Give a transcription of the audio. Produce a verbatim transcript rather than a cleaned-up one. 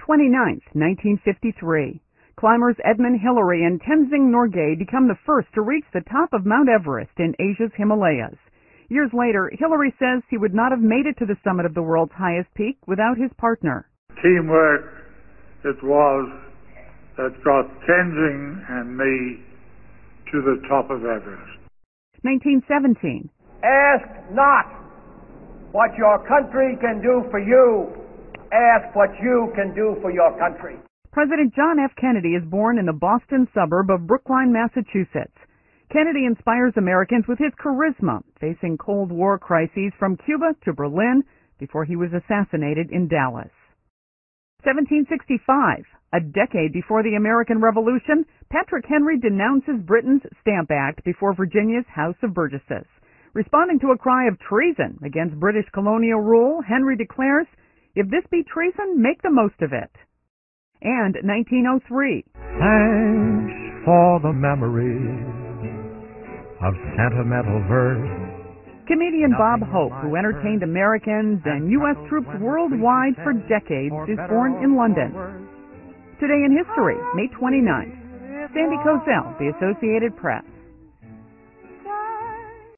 twenty-ninth, nineteen fifty-three. Climbers Edmund Hillary and Tenzing Norgay become the first to reach the top of Mount Everest in Asia's Himalayas. Years later, Hillary says he would not have made it to the summit of the world's highest peak without his partner. Teamwork it was that got Tenzing and me to the top of Everest. nineteen seventeen. Ask not what your country can do for you. Ask what you can do for your country. President John F. Kennedy is born in the Boston suburb of Brookline, Massachusetts. Kennedy inspires Americans with his charisma, facing Cold War crises from Cuba to Berlin before he was assassinated in Dallas. seventeen sixty-five. A decade before the American Revolution, Patrick Henry denounces Britain's Stamp Act before Virginia's House of Burgesses. Responding to a cry of treason against British colonial rule, Henry declares, "If this be treason, make the most of it." And nineteen oh three. Thanks for the memory of sentimental verse. Comedian Bob Hope, who entertained Americans and U S troops worldwide for decades, is born in London. Today in history, May twenty-ninth. Sandy Kozel, The Associated Press.